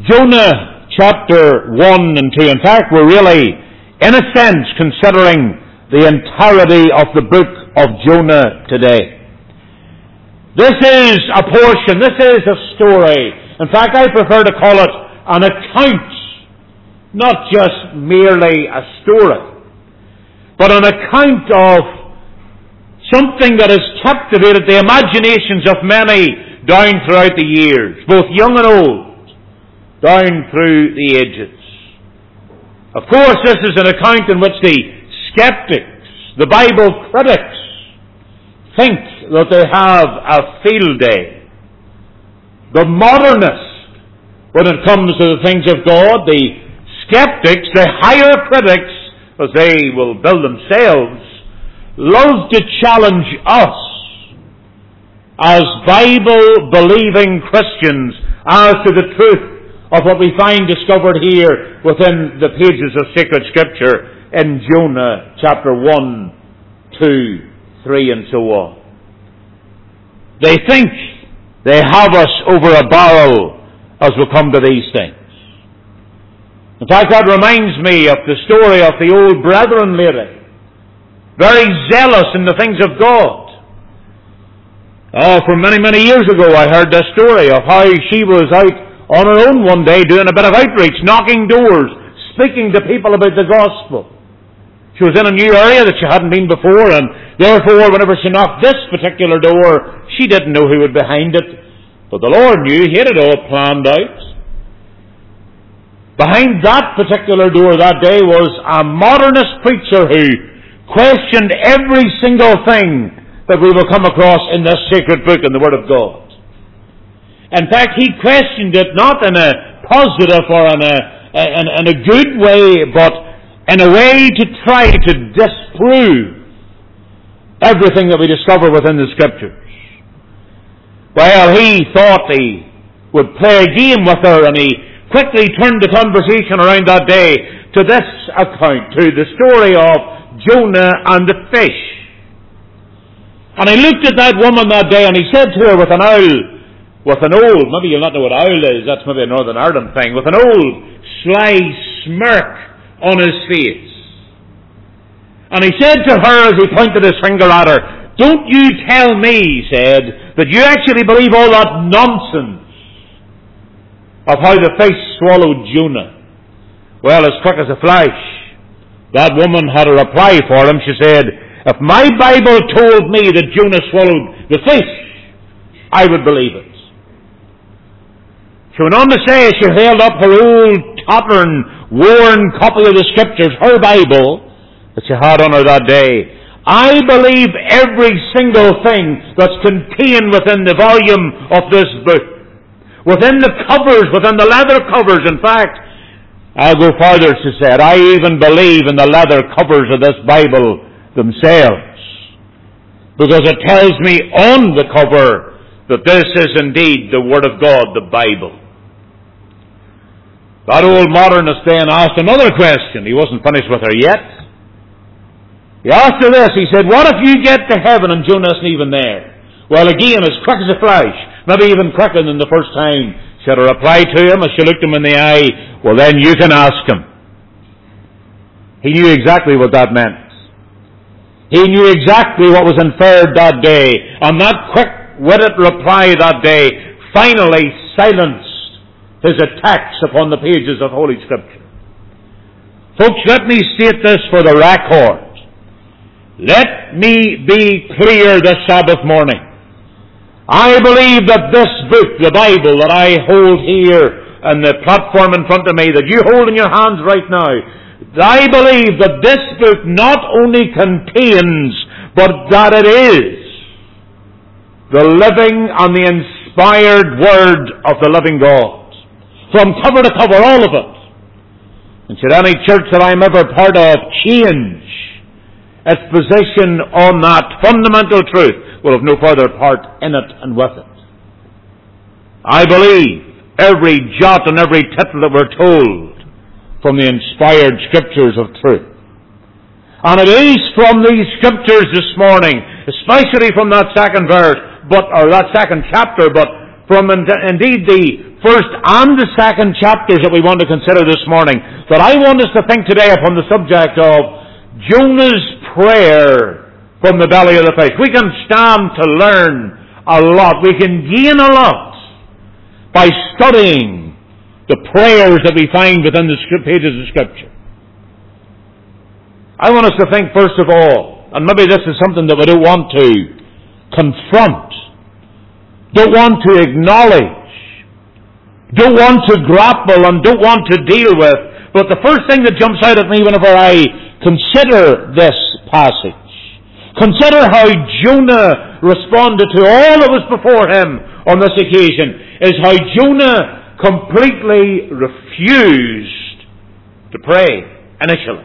Jonah chapter 1 and 2. In fact, we're really, in a sense, considering the entirety of the book of Jonah today. This is a portion, this is a story. In fact, I prefer to call it an account, not just merely a story, but an account of something that has captivated the imaginations of many down throughout the years, both young and old, down through the ages. Of course, this is an account in which the skeptics, the Bible critics, think that they have a field day. The modernists, when it comes to the things of God, the skeptics, the higher critics, as they will build themselves, love to challenge us as Bible-believing Christians as to the truth of what we find discovered here within the pages of sacred Scripture in Jonah chapter 1, 2, 3, and so on. They think they have us over a barrel as we come to these things. In fact, that reminds me of the story of the old Brethren lady, very zealous in the things of God. For many, many years ago I heard this story of how she was out on her own one day doing a bit of outreach, knocking doors, speaking to people about the gospel. She was in a new area that she hadn't been before, and therefore whenever she knocked this particular door, she didn't know who was behind it. But the Lord knew, He had it all planned out. Behind that particular door that day was a modernist preacher who questioned every single thing that we will come across in this sacred book in the Word of God. In fact, he questioned it not in a positive or in a good way, but in a way to try to disprove everything that we discover within the Scriptures. Well, he thought he would play a game with her, and he quickly turned the conversation around that day to this account, to the story of Jonah and the fish. And he looked at that woman that day and he said to her with an old, maybe you'll not know what owl is, that's maybe a Northern Ireland thing, with an old sly smirk on his face. And he said to her as he pointed his finger at her, "Don't you tell me," he said, "that you actually believe all that nonsense of how the fish swallowed Jonah." Well, as quick as a flash, that woman had a reply for him. She said, "If my Bible told me that Jonah swallowed the fish, I would believe it." She went on to say, she held up her old, tottering, worn copy of the Scriptures, her Bible, that she had on her that day. "I believe every single thing that's contained within the volume of this book. Within the covers, within the leather covers. In fact, I'll go farther," she said, "I even believe in the leather covers of this Bible themselves, because it tells me on the cover that this is indeed the Word of God, the Bible." That old modernist then asked another question. He wasn't finished with her yet. He asked her this. He said, "What if you get to heaven and Jonah isn't even there?" Well, again, as quick as a flash, maybe even quicker than the first time, she had a reply to him as she looked him in the eye. "Well, then you can ask him." He knew exactly what that meant. He knew exactly what was inferred that day. And that quick-witted reply that day finally silenced his attacks upon the pages of Holy Scripture. Folks, let me state this for the record. Let me be clear this Sabbath morning. I believe that this book, the Bible, that I hold here on the platform in front of me, that you hold in your hands right now, I believe that this book not only contains, but that it is the living and the inspired Word of the living God. From cover to cover, all of it. And should any church that I'm ever part of change its position on that fundamental truth, will have no further part in it and with it. I believe every jot and every tittle that we're told from the inspired Scriptures of truth. And it is from these Scriptures this morning, especially from that second verse, or that second chapter, but from indeed the first and the second chapters that we want to consider this morning, that I want us to think today upon the subject of Jonah's prayer from the belly of the fish. We can stand to learn a lot. We can gain a lot by studying the prayers that we find within the pages of Scripture. I want us to think first of all, and maybe this is something that we don't want to confront, don't want to acknowledge, don't want to grapple, and don't want to deal with, but the first thing that jumps out at me whenever I consider this passage, consider how Jonah responded to all that was before him on this occasion, is how Jonah completely refused to pray initially.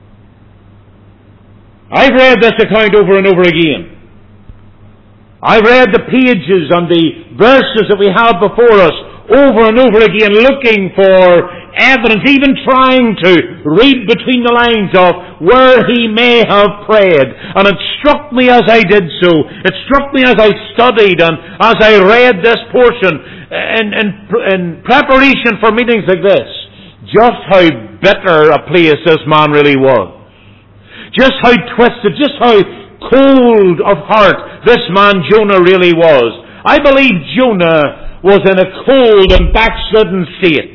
I've read this account over and over again. I've read the pages and the verses that we have before us over and over again, looking for evidence, even trying to read between the lines of where he may have prayed. And it struck me as I did so, it struck me as I studied and as I read this portion in preparation for meetings like this, just how bitter a place this man really was. Just how twisted, just how cold of heart this man Jonah really was. I believe Jonah was in a cold and backslidden state.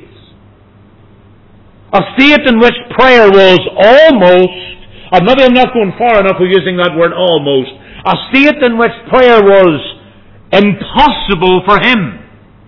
A state in which prayer was almost, and maybe I'm not going far enough with using that word almost, a state in which prayer was impossible for him.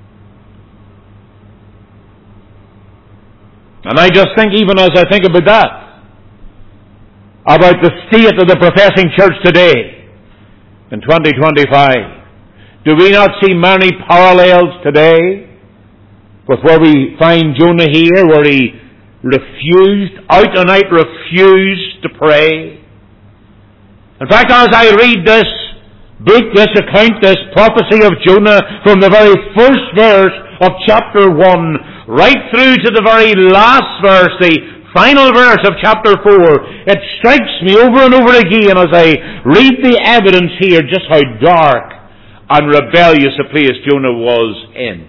And I just think, even as I think about that, about the state of the professing church today, in 2025, do we not see many parallels today with where we find Jonah here, where he refused, out and out refused to pray? In fact, as I read this book, this account, this prophecy of Jonah, from the very first verse of chapter 1, right through to the very last verse, the final verse of chapter 4, it strikes me over and over again as I read the evidence here just how dark and rebellious a place Jonah was in.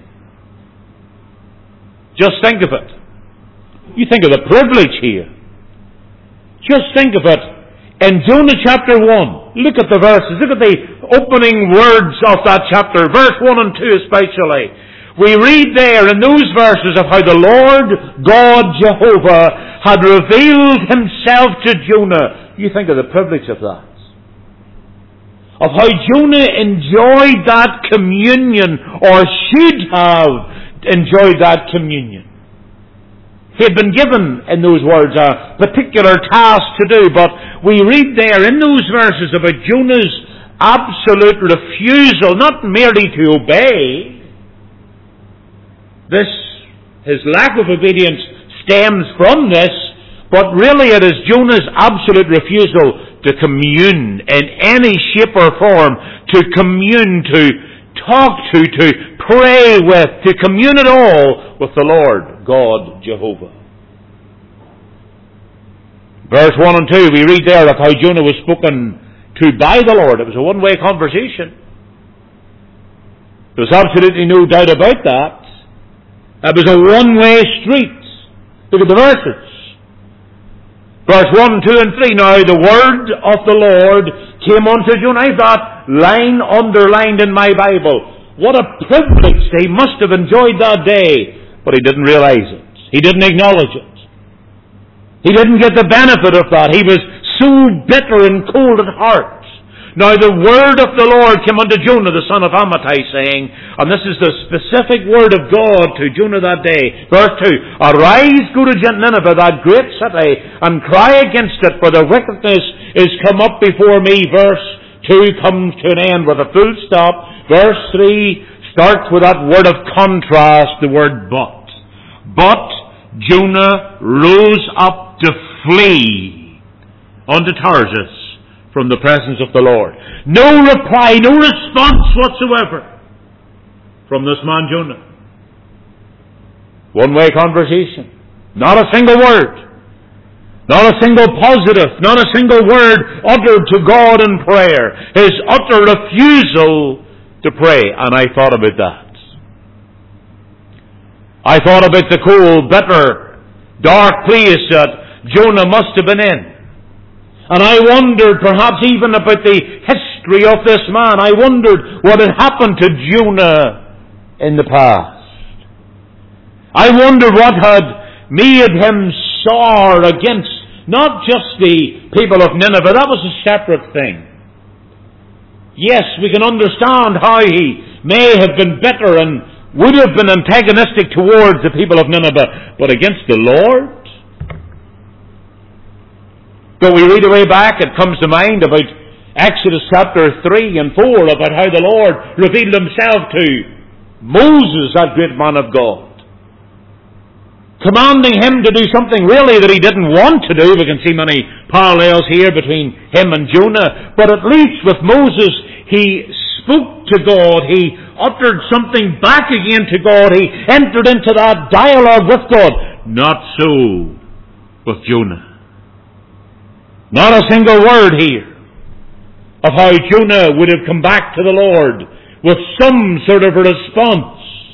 Just think of it. You think of the privilege here. Just think of it. In Jonah chapter 1, look at the verses, look at the opening words of that chapter, verse 1 and 2 especially. We read there in those verses of how the Lord God Jehovah had revealed himself to Jonah. You think of the privilege of that. Of how Jonah enjoyed that communion, or should have enjoyed that communion. He had been given, in those words, a particular task to do, but we read there in those verses about Jonah's absolute refusal, not merely to obey. His lack of obedience stems from this, but really it is Jonah's absolute refusal to commune in any shape or form, to commune, to talk to pray with, to commune at all with the Lord God Jehovah. Verse 1 and 2, we read there of how Jonah was spoken to by the Lord. It was a one-way conversation. There's absolutely no doubt about that. It was a one-way street. Look at the verses. Verse 1, 2 and 3. Now the word of the Lord came unto Jonah. I've that line underlined in my Bible. What a privilege he must have enjoyed that day. But he didn't realize it. He didn't acknowledge it. He didn't get the benefit of that. He was so bitter and cold at heart. Now the word of the Lord came unto Jonah the son of Amittai, saying, and this is the specific word of God to Jonah that day, verse 2, Arise, go to Nineveh, that great city, and cry against it, for the wickedness is come up before me. Verse 2 comes to an end with a full stop. Verse 3 starts with that word of contrast, the word but. But Jonah rose up to flee unto Tarsus from the presence of the Lord. No reply, no response whatsoever from this man Jonah. One-way conversation. Not a single word. Not a single positive. Not a single word uttered to God in prayer. His utter refusal to pray. And I thought about that. I thought about the cold, bitter, dark place that Jonah must have been in. And I wondered perhaps even about the history of this man. I wondered what had happened to Jonah in the past. I wondered what had made him sour against not just the people of Nineveh. That was a separate thing. Yes, we can understand how he may have been bitter and would have been antagonistic towards the people of Nineveh, but against the Lord? But we read away back, it comes to mind about Exodus chapter 3 and 4, about how the Lord revealed himself to Moses, that great man of God, commanding him to do something really that he didn't want to do. We can see many parallels here between him and Jonah. But at least with Moses, he spoke to God. He uttered something back again to God. He entered into that dialogue with God. Not so with Jonah. Not a single word here of how Jonah would have come back to the Lord with some sort of a response.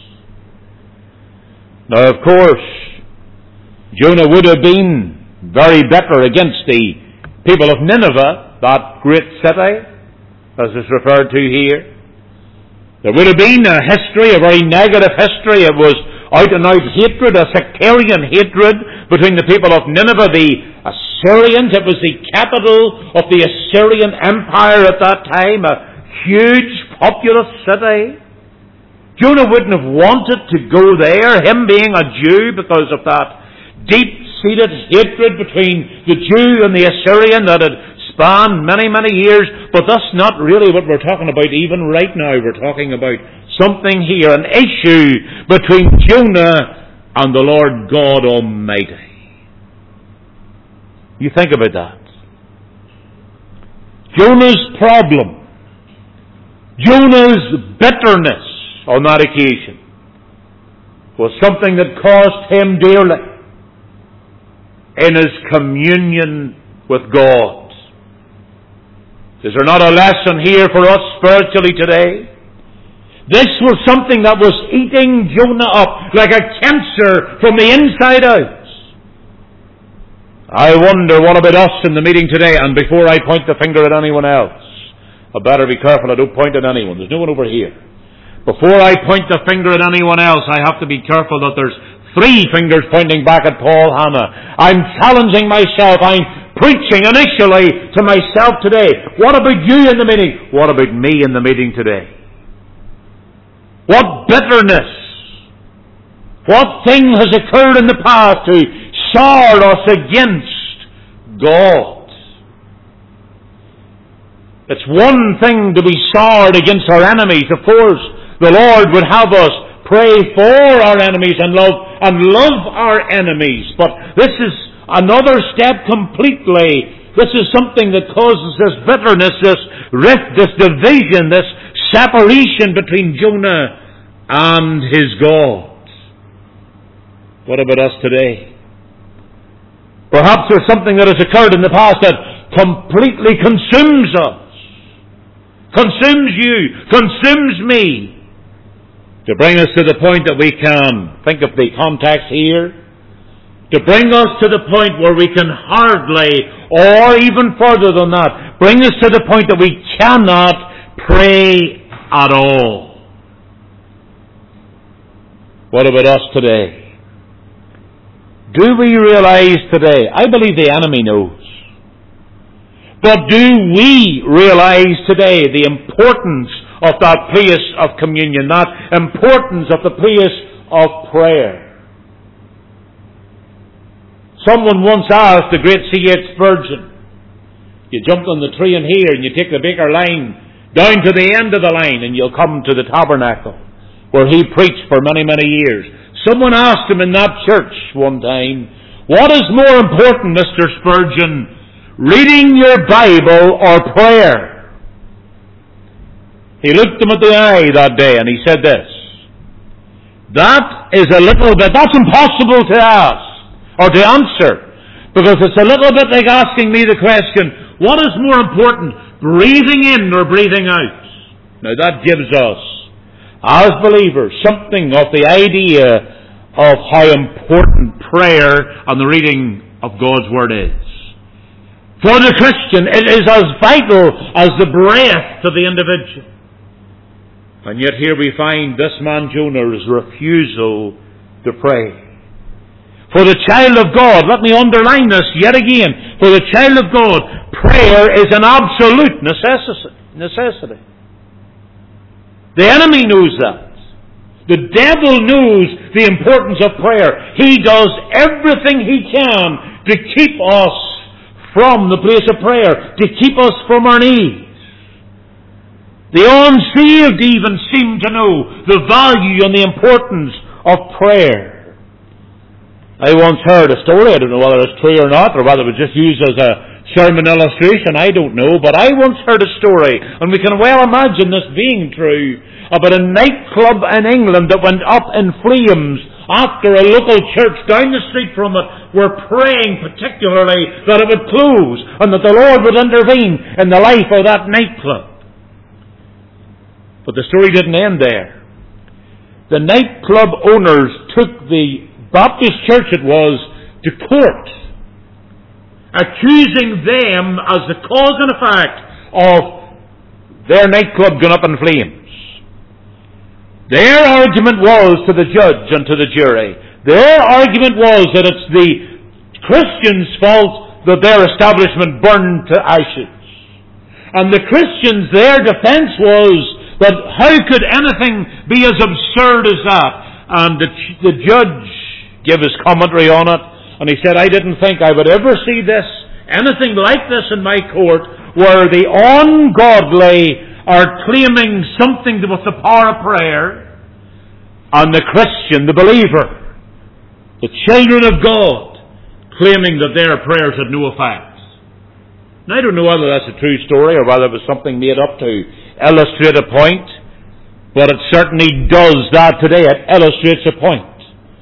Now, of course, Jonah would have been very bitter against the people of Nineveh, that great city, as is referred to here. There would have been a history, a very negative history. It was out and out hatred, a sectarian hatred between the people of Nineveh, the Assyrians. It was the capital of the Assyrian Empire at that time, a huge populous city. Jonah wouldn't have wanted to go there, him being a Jew, because of that deep-seated hatred between the Jew and the Assyrian that had spanned many, many years. But that's not really what we're talking about even right now. We're talking about something here, an issue between Jonah and the Lord God Almighty. You think about that. Jonah's problem, Jonah's bitterness on that occasion was something that cost him dearly in his communion with God. Is there not a lesson here for us spiritually today? This was something that was eating Jonah up like a cancer from the inside out. I wonder, what about us in the meeting today? And before I point the finger at anyone else, I better be careful I don't point at anyone. There's no one over here. Before I point the finger at anyone else, I have to be careful that there's 3 fingers pointing back at Paul Hanna. I'm challenging myself. I'm preaching initially to myself today. What about you in the meeting? What about me in the meeting today? What bitterness, what thing has occurred in the past to sour us against God? It's one thing to be soured against our enemies. Of course, the Lord would have us pray for our enemies and love our enemies. But this is another step completely. This is something that causes this bitterness, this rift, this division, this separation between Jonah and his God. What about us today? Perhaps there's something that has occurred in the past that completely consumes us, consumes you, consumes me, to bring us to the point that we can, think of the context here, to bring us to the point where we can hardly, or even further than that, bring us to the point that we cannot pray at all. What about us today? Do we realize today? I believe the enemy knows. But do we realize today the importance of that place of communion, that importance of the place of prayer? Someone once asked the great C.H. Spurgeon, you jump on the train here and you take the Baker line down to the end of the line and you'll come to the tabernacle where he preached for many, many years. Someone asked him in that church one time, what is more important, Mr. Spurgeon, reading your Bible or prayer? He looked him at the eye that day and he said this, that is a little bit, that's impossible to ask or to answer, because it's a little bit like asking me the question, what is more important, breathing in or breathing out? Now that gives us, as believers, something of the idea of how important prayer and the reading of God's Word is. For the Christian, it is as vital as the breath to the individual. And yet here we find this man Jonah's refusal to pray. For the child of God, let me underline this yet again, for the child of God, prayer is an absolute necessity. The enemy knows that. The devil knows the importance of prayer. He does everything he can to keep us from the place of prayer, to keep us from our knees. The unsaved even seem to know the value and the importance of prayer. I once heard a story, I don't know whether it's true or not, or whether it was just used as a sermon illustration, I don't know, but I once heard a story, and we can well imagine this being true, about a nightclub in England that went up in flames after a local church down the street from it were praying particularly that it would close and that the Lord would intervene in the life of that nightclub. But the story didn't end there. The nightclub owners took the Baptist church it was to court, accusing them as the cause and effect of their nightclub going up in flames. Their argument was to the judge and to the jury, their argument was that it's the Christians' fault that their establishment burned to ashes. And the Christians, their defense was that how could anything be as absurd as that? And the judge gave his commentary on it, and he said, I didn't think I would ever see this, anything like this in my court, where the ungodly are claiming something with the power of prayer, and the Christian, the believer, the children of God, claiming that their prayers had no effect. Now, I don't know whether that's a true story or whether it was something made up to illustrate a point, but it certainly does that today. It illustrates a point.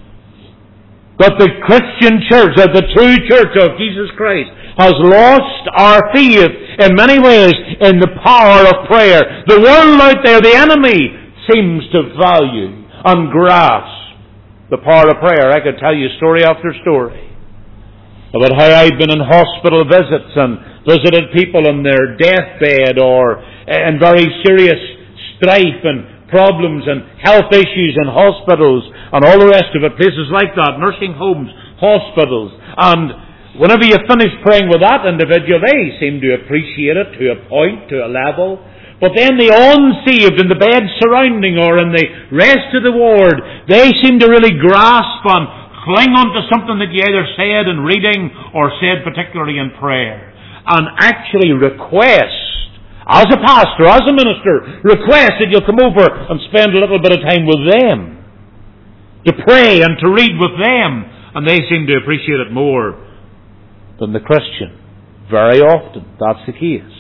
That the Christian church, that the true church of Jesus Christ, has lost our faith in many ways in the power of prayer. The world out there, the enemy, seems to value and grasp the power of prayer. I could tell you story after story about how I've been in hospital visits and visited people on their deathbed or in very serious strife and problems and health issues in hospitals and all the rest of it, places like that, nursing homes, hospitals. And whenever you finish praying with that individual, they seem to appreciate it to a point, to a level. But then the unsaved in the bed surrounding or in the rest of the ward, they seem to really grasp and cling on to something that you either said in reading or said particularly in prayer. And actually request, as a pastor, as a minister, request that you'll come over and spend a little bit of time with them, to pray and to read with them. And they seem to appreciate it more than the Christian. Very often, that's the case.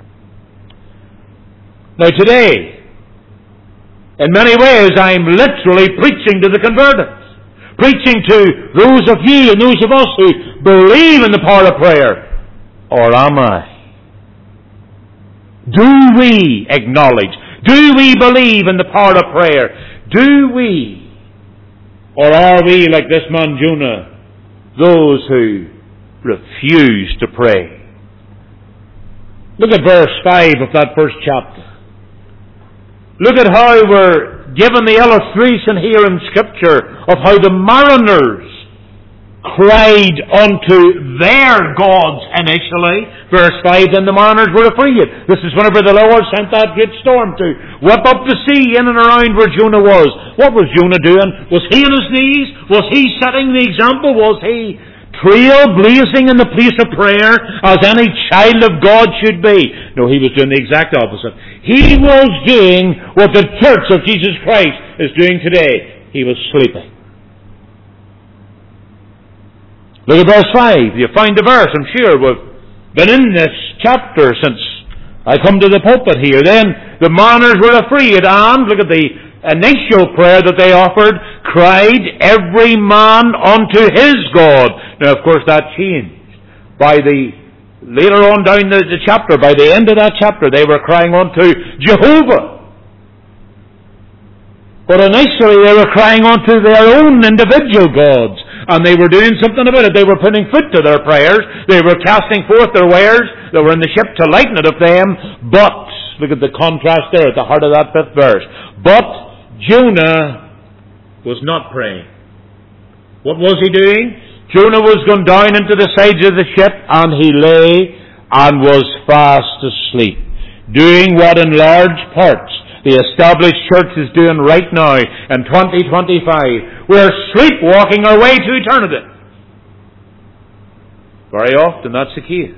Now today, in many ways, I'm literally preaching to the converted. Preaching to those of you and those of us who believe in the power of prayer. Or am I? Do we acknowledge? Do we believe in the power of prayer? Do we? Or are we, like this man Jonah, those who refuse to pray? Look at verse 5 of that first chapter. Look at how we're given the illustration here in Scripture of how the mariners cried unto their gods initially. Verse 5, then the mariners were afraid. This is whenever the Lord sent that great storm to whip up the sea in and around where Jonah was. What was Jonah doing? Was he on his knees? Was he setting the example? Was he trailblazing in the place of prayer as any child of God should be? No, he was doing the exact opposite. He was doing what the church of Jesus Christ is doing today. He was sleeping. Look at verse 5. You find the verse. I'm sure we've been in this chapter since I come to the pulpit here. Then the mariners were afraid, and look at the initial prayer that they offered, cried every man unto his God. Now, of course, that changed. Later on down the chapter, by the end of that chapter, they were crying unto Jehovah. But initially they were crying unto their own individual gods. And they were doing something about it. They were putting foot to their prayers. They were casting forth their wares that were in the ship to lighten it of them. But, look at the contrast there at the heart of that 5th verse. But Jonah was not praying. What was he doing? Jonah was gone down into the sides of the ship, and he lay and was fast asleep, doing what in large parts the established church is doing right now in 2025. We're sleepwalking our way to eternity. Very often that's the case.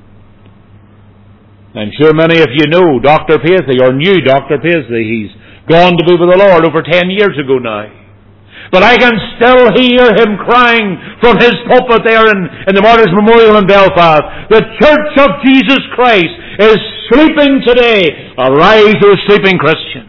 I'm sure many of you know Dr. Paisley, or knew Dr. Paisley. He's gone to be with the Lord over 10 years ago now. But I can still hear him crying from his pulpit there in the Martyrs' Memorial in Belfast. The Church of Jesus Christ is sleeping today. Arise, O sleeping Christian.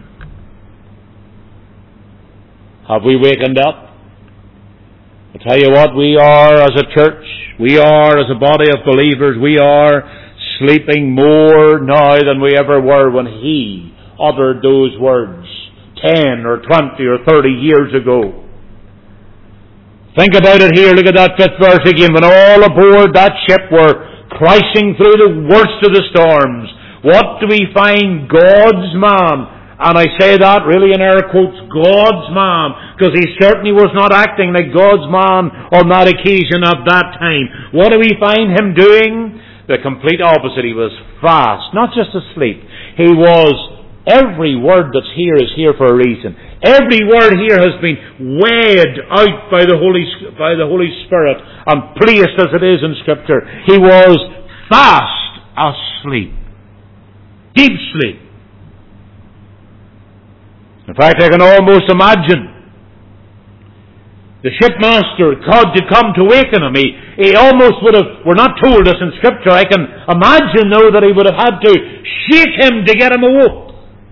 Have we wakened up? I tell you what, we are as a church, we are as a body of believers, we are sleeping more now than we ever were when he uttered those words 10 or 20 or 30 years ago. Think about it here. Look at that 5th verse again. When all aboard that ship were crashing through the worst of the storms, what do we find? God's man. And I say that really in air quotes, God's man, because he certainly was not acting like God's man on that occasion at that time. What do we find him doing? The complete opposite. He was fast, not just asleep. He was, every word that's here is here for a reason. Every word here has been weighed out by the Holy Spirit and placed as it is in Scripture. He was fast asleep. Deep sleep. In fact, I can almost imagine the shipmaster, God, to come to waken him. He almost would have, we're not told this in Scripture, I can imagine though that he would have had to shake him to get him awoke.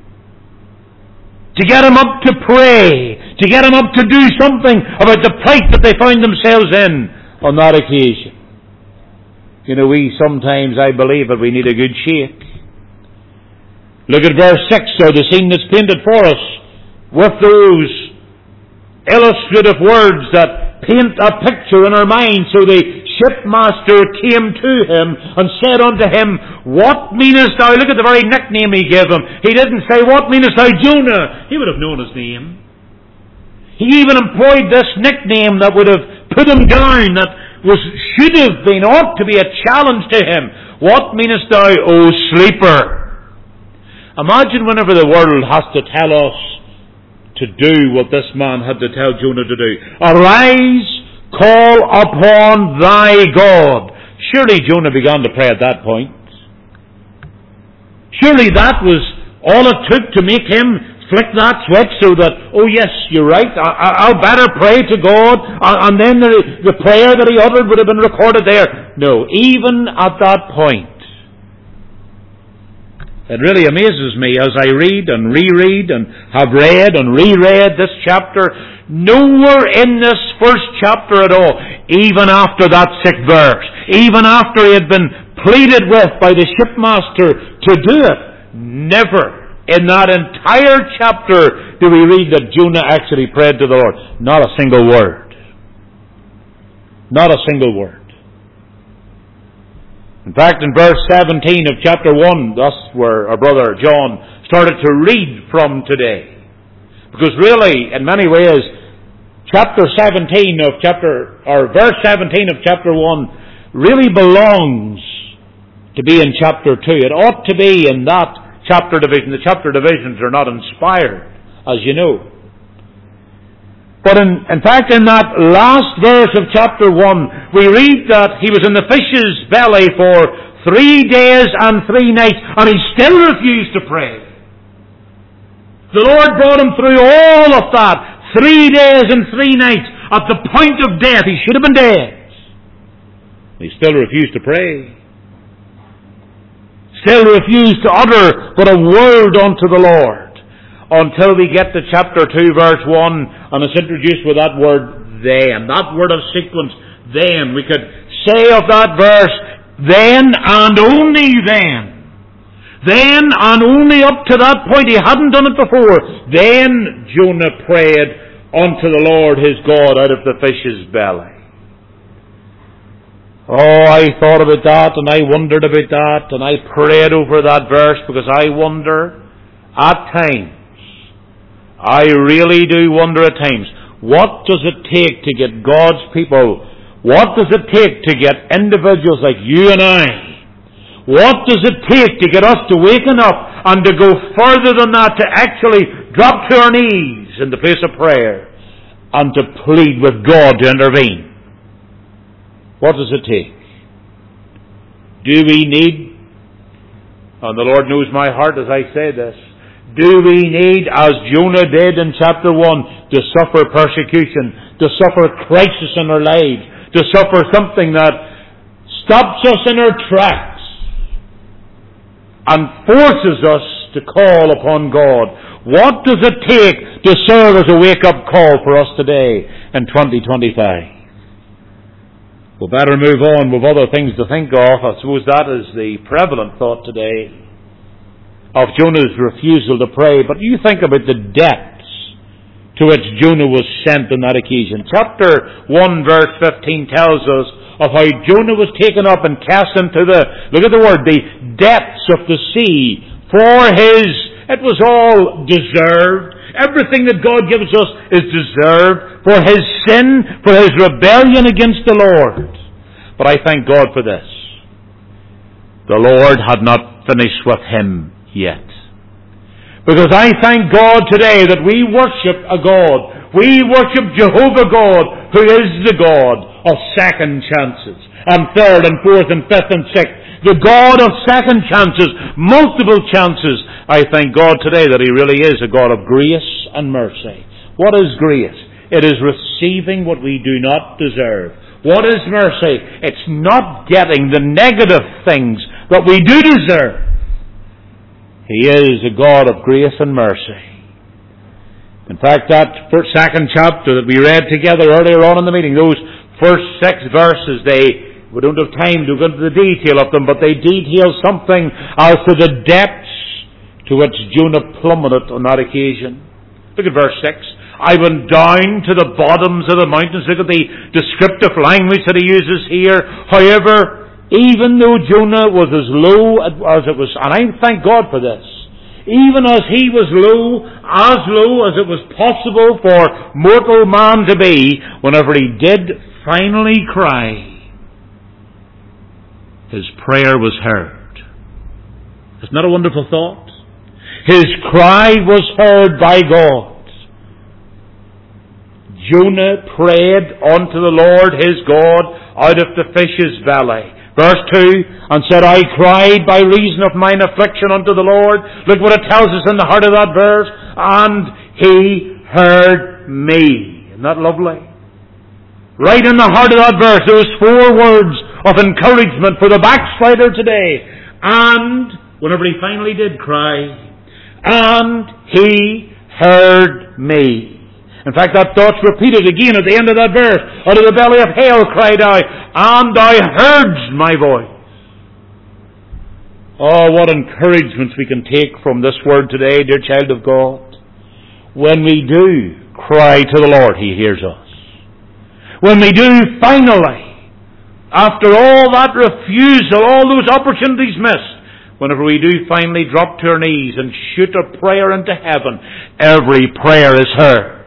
To get him up to pray. To get him up to do something about the plight that they found themselves in on that occasion. You know, we sometimes, I believe, that we need a good shake. Look at verse 6 there, the scene that's painted for us with those illustrative words that paint a picture in our mind. So the shipmaster came to him and said unto him, What meanest thou? Look at the very nickname he gave him. He didn't say, What meanest thou, Jonah? He would have known his name. He even employed this nickname that would have put him down, that should have been, ought to be a challenge to him. What meanest thou, O sleeper? Imagine whenever the world has to tell us to do what this man had to tell Jonah to do. Arise, call upon thy God. Surely Jonah began to pray at that point. Surely that was all it took to make him flick that switch so that, oh yes, you're right, I'll better pray to God, and then the prayer that he uttered would have been recorded there. No, even at that point, it really amazes me as I read and reread and have read and reread this chapter. Nowhere in this first chapter at all, even after that 6th verse, even after he had been pleaded with by the shipmaster to do it, never in that entire chapter do we read that Jonah actually prayed to the Lord. Not a single word. Not a single word. In fact, in verse 17 of chapter 1, that's where our brother John started to read from today. Because really, in many ways, verse 17 of chapter 1 really belongs to be in chapter 2. It ought to be in that chapter division. The chapter divisions are not inspired, as you know. But in fact, in that last verse of chapter 1, we read that he was in the fish's belly for 3 days and 3 nights, and he still refused to pray. The Lord brought him through all of that, 3 days and 3 nights, at the point of death. He should have been dead. He still refused to pray. Still refused to utter but a word unto the Lord. Until we get to chapter 2, verse 1, and it's introduced with that word, then. That word of sequence, then. We could say of that verse, then and only then Then, and only up to that point, he hadn't done it before, then Jonah prayed unto the Lord his God out of the fish's belly. Oh, I thought about that, and I wondered about that, and I prayed over that verse, because I wonder, at times, I really do wonder at times, what does it take to get God's people, what does it take to get individuals like you and I, what does it take to get us to waken up and to go further than that, to actually drop to our knees in the place of prayer and to plead with God to intervene? What does it take? Do we need, and the Lord knows my heart as I say this, do we need, as Jonah did in chapter 1, to suffer persecution, to suffer crisis in our lives, to suffer something that stops us in our tracks and forces us to call upon God? What does it take to serve as a wake-up call for us today in 2025? We'll better move on with other things to think of. I suppose that is the prevalent thought today of Jonah's refusal to pray. But you think about the depths to which Jonah was sent on that occasion. Chapter 1 verse 15 tells us of how Jonah was taken up and cast into the, look at the word, the depths of the sea. It was all deserved. Everything that God gives us is deserved for his sin, for his rebellion against the Lord. But I thank God for this. The Lord had not finished with him yet. Because I thank God today that we worship a God. We worship Jehovah God, who is the God of second chances, and third and fourth and fifth and sixth. The God of second chances, multiple chances. I thank God today that he really is a God of grace and mercy. What is grace? It is receiving what we do not deserve. What is mercy? It's not getting the negative things that we do deserve. He is a God of grace and mercy. In fact, that second chapter that we read together earlier on in the meeting, those first 6 verses, we don't have time to go into the detail of them, but they detail something as to the depths to which Jonah plummeted on that occasion. Look at verse 6. I went down to the bottoms of the mountains. Look at the descriptive language that he uses here. However, even though Jonah was as low as it was, and I thank God for this, even as he was low as it was possible for mortal man to be, whenever he did finally cry, his prayer was heard. Isn't that a wonderful thought? His cry was heard by God. Jonah prayed unto the Lord his God out of the fish's belly. Verse 2, and said, I cried by reason of mine affliction unto the Lord. Look what it tells us in the heart of that verse. And he heard me. Isn't that lovely? Right in the heart of that verse, those 4 words of encouragement for the backslider today. And, whenever he finally did cry, and he heard me. In fact, that thought's repeated again at the end of that verse. Out of the belly of hell cried I, and I heard my voice. Oh, what encouragements we can take from this word today, dear child of God. When we do cry to the Lord, he hears us. When we do finally, after all that refusal, all those opportunities missed, whenever we do finally drop to our knees and shoot a prayer into heaven, every prayer is heard.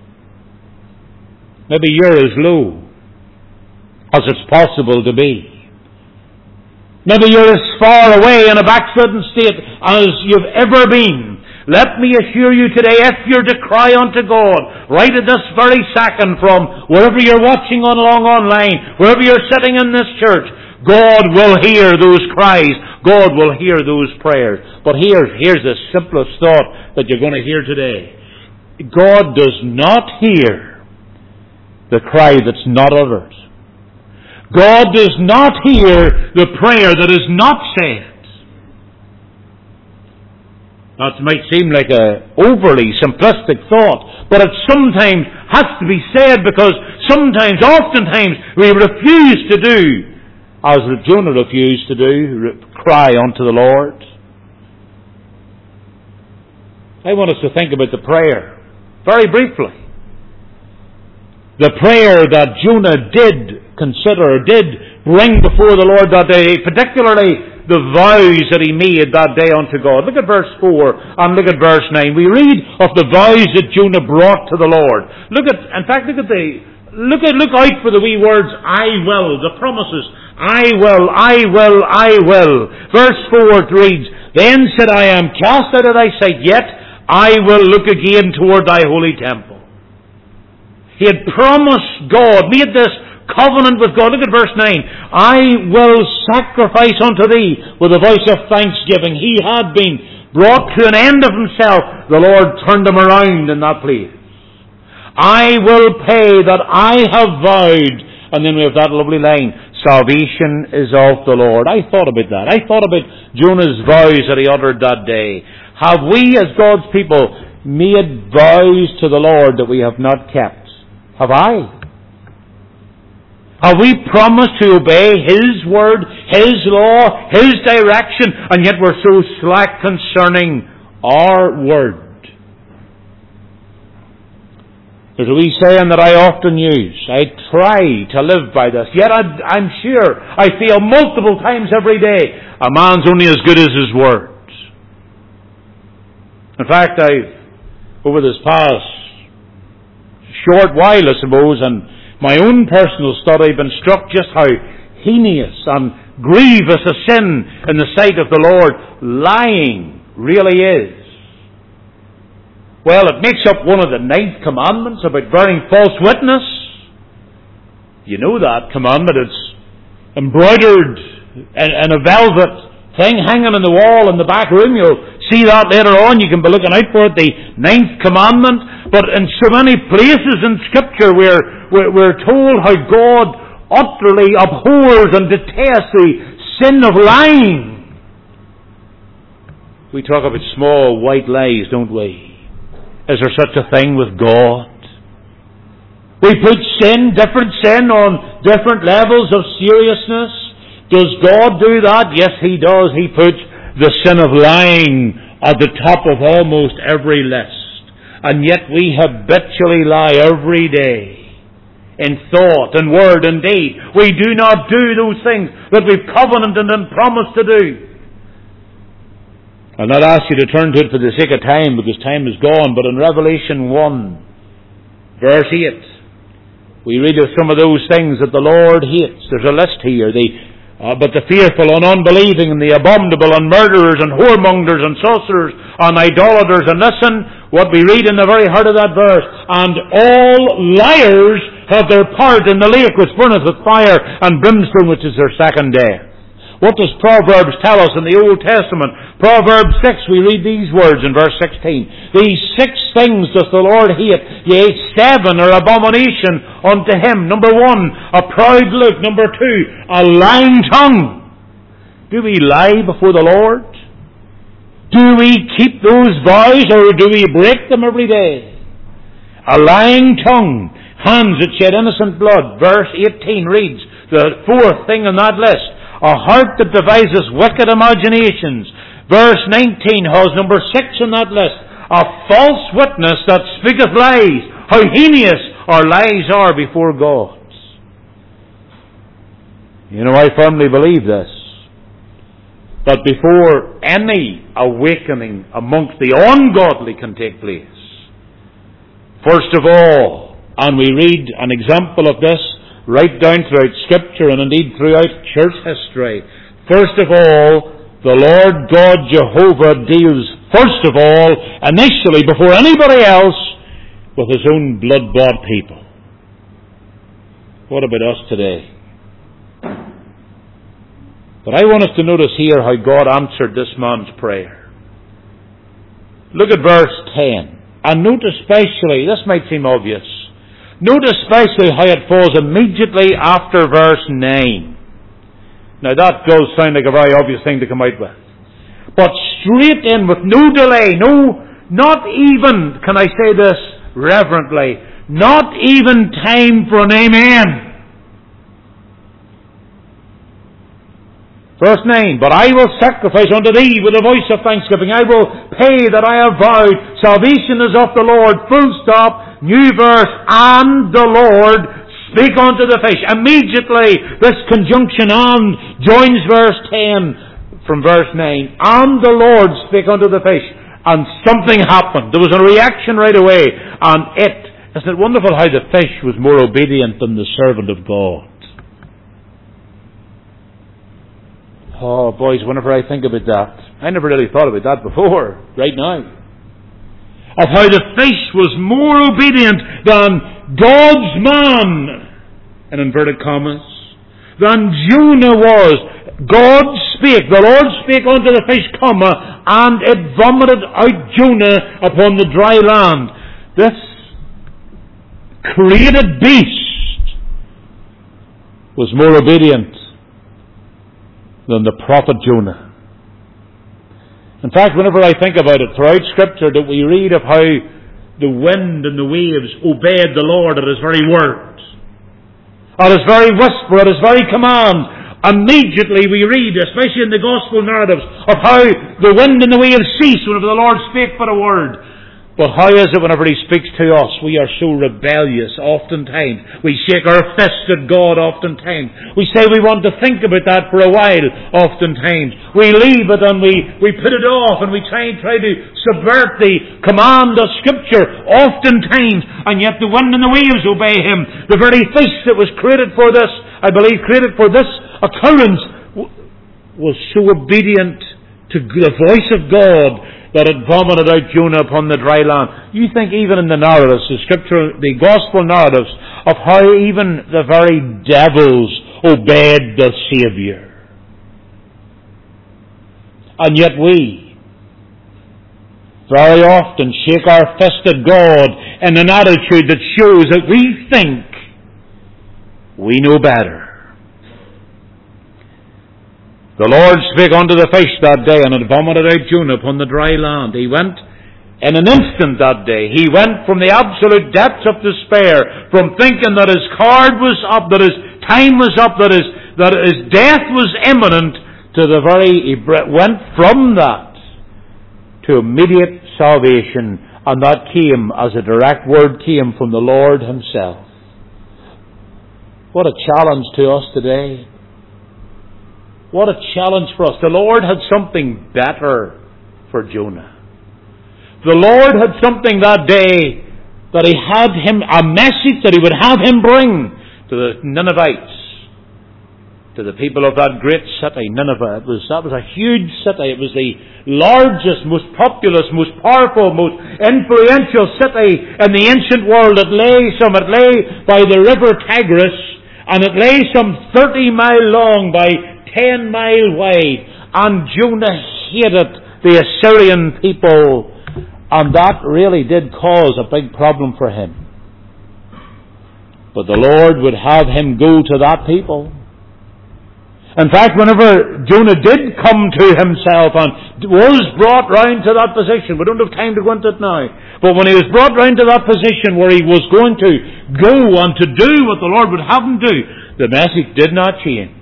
Maybe you're as low as it's possible to be. Maybe you're as far away in a backslidden state as you've ever been. Let me assure you today, if you're to cry unto God, right at this very second, from wherever you're watching along online, wherever you're sitting in this church, God will hear those cries. God will hear those prayers. But here's the simplest thought that you're going to hear today. God does not hear the cry that's not uttered. God does not hear the prayer that is not said. That might seem like an overly simplistic thought, but it sometimes has to be said, because oftentimes, we refuse to do as Jonah refused to do, cry unto the Lord. I want us to think about the prayer, very briefly. The prayer that Jonah did consider, did bring before the Lord that day, particularly the vows that he made that day unto God. Look at verse 4 and look at verse 9. We read of the vows that Jonah brought to the Lord. Look out for the wee words, I will, the promises. I will, I will, I will. Verse 4 reads, Then said I am cast out of thy sight, yet I will look again toward thy holy temple. He had promised God, made this covenant with God. Look at verse 9. I will sacrifice unto thee with a voice of thanksgiving. He had been brought to an end of himself. The Lord turned him around in that place. I will pay that I have vowed. And then we have that lovely line, salvation is of the Lord. I thought about that. I thought about Jonah's vows that he uttered that day. Have we as God's people made vows to the Lord that we have not kept? Have I? Have we promised to obey His word, His law, His direction, and yet we're so slack concerning our word? There's a wee saying that I often use. I try to live by this. Yet I'm sure I feel multiple times every day, a man's only as good as his words. In fact, over this past short while, I suppose, and my own personal study, I've been struck just how heinous and grievous a sin in the sight of the Lord lying really is. Well, it makes up one of the 9th commandments about bearing false witness. You know that commandment. It's embroidered in a velvet thing hanging on the wall in the back room. You'll see that later on. You can be looking out for it, the 9th commandment. But in so many places in Scripture we're told how God utterly abhors and detests the sin of lying. We talk about small white lies, don't we? Is there such a thing with God? We put different sin on different levels of seriousness. Does God do that? Yes, He does. He puts the sin of lying at the top of almost every list. And yet we habitually lie every day in thought and word and deed. We do not do those things that we've covenanted and promised to do. I'll not ask you to turn to it for the sake of time, because time is gone, but in Revelation 1, verse 8, we read of some of those things that the Lord hates. There's a list here. But the fearful and unbelieving and the abominable and murderers and whoremongers and sorcerers and idolaters. And listen, what we read in the very heart of that verse, and all liars have their part in the lake which burneth with fire and brimstone, which is their second death. What does Proverbs tell us in the Old Testament? Proverbs 6, we read these words in verse 16. These 6 things does the Lord hate, yea, 7 are abomination unto Him. Number 1, a proud look. Number 2, a lying tongue. Do we lie before the Lord? Do we keep those vows, or do we break them every day? A lying tongue. Hands that shed innocent blood. Verse 18 reads, the 4th thing on that list. A heart that devises wicked imaginations. Verse 19 has number 6 on that list. A false witness that speaketh lies. How heinous our lies are before God. You know, I firmly believe this. That before any awakening amongst the ungodly can take place, first of all, and we read an example of this right down throughout Scripture and indeed throughout church history. First of all, the Lord God Jehovah deals, first of all, initially, before anybody else, with His own blood-bought people. What about us today? But I want us to notice here how God answered this man's prayer. Look at verse 10. And note especially, this might seem obvious, note especially how it falls immediately after verse 9. Now that does sound like a very obvious thing to come out with. But straight in with no delay, not even, can I say this reverently, not even time for an amen. Verse 9, but I will sacrifice unto thee with a voice of thanksgiving. I will pay that I have vowed. Salvation is of the Lord. Full stop. New verse. And the Lord spake unto the fish. Immediately, this conjunction "and" joins verse 10 from verse 9. And the Lord spake unto the fish. And something happened. There was a reaction right away. And isn't it wonderful how the fish was more obedient than the servant of God? Oh, boys, whenever I think about that, I never really thought about that before, right now. Of how the fish was more obedient than God's man, in inverted commas, than Jonah was. God spake, the Lord spake unto the fish, and it vomited out Jonah upon the dry land. This created beast was more obedient than the prophet Jonah. In fact, whenever I think about it, throughout Scripture that we read of how the wind and the waves obeyed the Lord at His very word, at His very whisper, at His very command. Immediately we read, especially in the Gospel narratives, of how the wind and the waves cease whenever the Lord spake but a word. But how is it whenever He speaks to us, we are so rebellious oftentimes. We shake our fist at God oftentimes. We say we want to think about that for a while oftentimes. We leave it and we put it off and we try to subvert the command of Scripture oftentimes. And yet the wind and the waves obey Him. The very fish that was created for this, I believe created for this occurrence, was so obedient to the voice of God that it vomited out Jonah upon the dry land. You think even in the narratives, the Scripture, the Gospel narratives, of how even the very devils obeyed the Saviour. And yet we very often shake our fist at God in an attitude that shows that we think we know better. The Lord spake unto the fish that day, and it vomited out Jonah upon the dry land. He went in an instant that day. He went from the absolute depths of despair, from thinking that his card was up, that his time was up, that his death was imminent, he went from that to immediate salvation, and that came as a direct word came from the Lord Himself. What a challenge to us today. What a challenge for us. The Lord had something better for Jonah. The Lord had something that day that He had him, a message that He would have him bring to the Ninevites, to the people of that great city, Nineveh. That was a huge city. It was the largest, most populous, most powerful, most influential city in the ancient world. It lay by the river Tigris, and it lay some 30 miles long by 10 miles wide, and Jonah hated the Assyrian people, and that really did cause a big problem for him. But the Lord would have him go to that people. In fact, whenever Jonah did come to himself and was brought round to that position, we don't have time to go into it now, but when he was brought round to that position where he was going to go and to do what the Lord would have him do, the message did not change.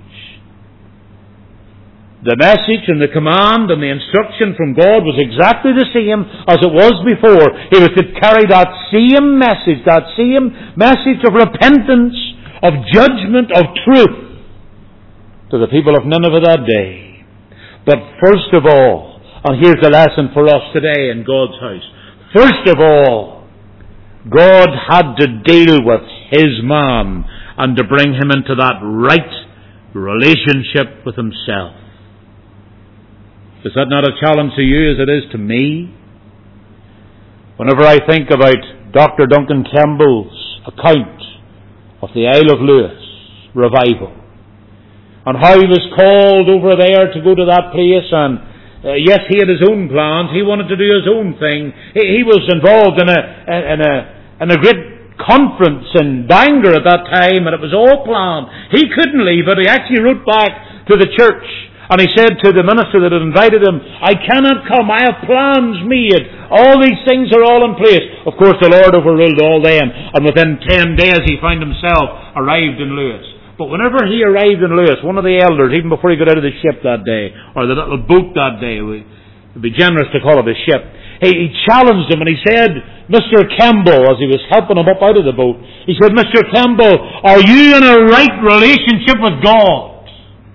The message and the command and the instruction from God was exactly the same as it was before. He was to carry that same message of repentance, of judgment, of truth to the people of Nineveh that day. But first of all, and here's the lesson for us today in God's house. First of all, God had to deal with His man and to bring him into that right relationship with Himself. Is that not a challenge to you as it is to me? Whenever I think about Dr. Duncan Campbell's account of the Isle of Lewis revival, and how he was called over there to go to that place, and yes, he had his own plans. He wanted to do his own thing. He was involved in a great conference in Bangor at that time, and it was all planned. He couldn't leave it. He actually wrote back to the church, and he said to the minister that had invited him, "I cannot come. I have plans made. All these things are all in place." Of course, the Lord overruled all them, and within 10 days he found himself arrived in Lewis. But whenever he arrived in Lewis, one of the elders, even before he got out of the ship that day, or the little boat that day, we'd be generous to call it a ship, he challenged him and he said, Mr. Campbell, as he was helping him up out of the boat, he said, Mr. Campbell, are you in a right relationship with God?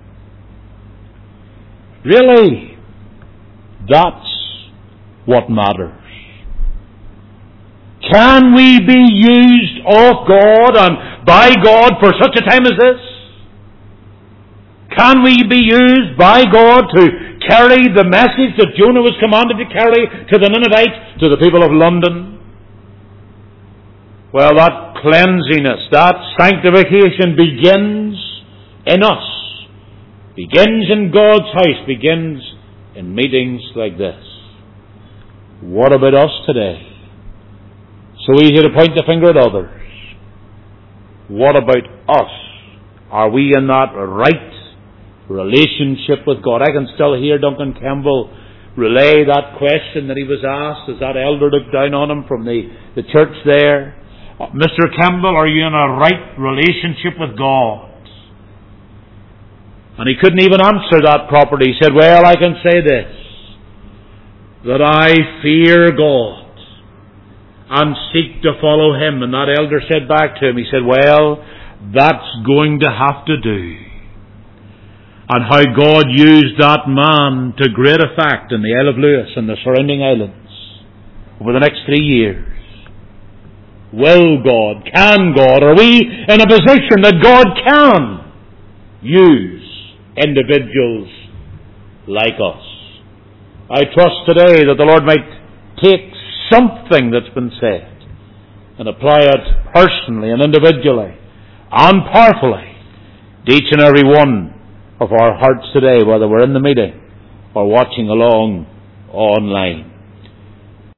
Really? That's what matters. Can we be used of God and by God for such a time as this? Can we be used by God to carry the message that Jonah was commanded to carry to the Ninevites, to the people of London? Well, that cleansiness, that sanctification begins in us, begins in God's house, begins in meetings like this. What about us today? So easy to point the finger at others. What about us? Are we in that right relationship with God? I can still hear Duncan Campbell relay that question that he was asked as that elder looked down on him from the church there. Mr. Campbell, are you in a right relationship with God? And he couldn't even answer that properly. He said, well, I can say this, that I fear God and seek to follow Him. And that elder said back to him, he said, well, that's going to have to do. And how God used that man to great effect in the Isle of Lewis and the surrounding islands over the next 3 years. Will God, can God, are we in a position that God can use individuals like us? I trust today that the Lord might take something that's been said and apply it personally and individually and powerfully to each and every one of our hearts today, whether we're in the meeting or watching along online.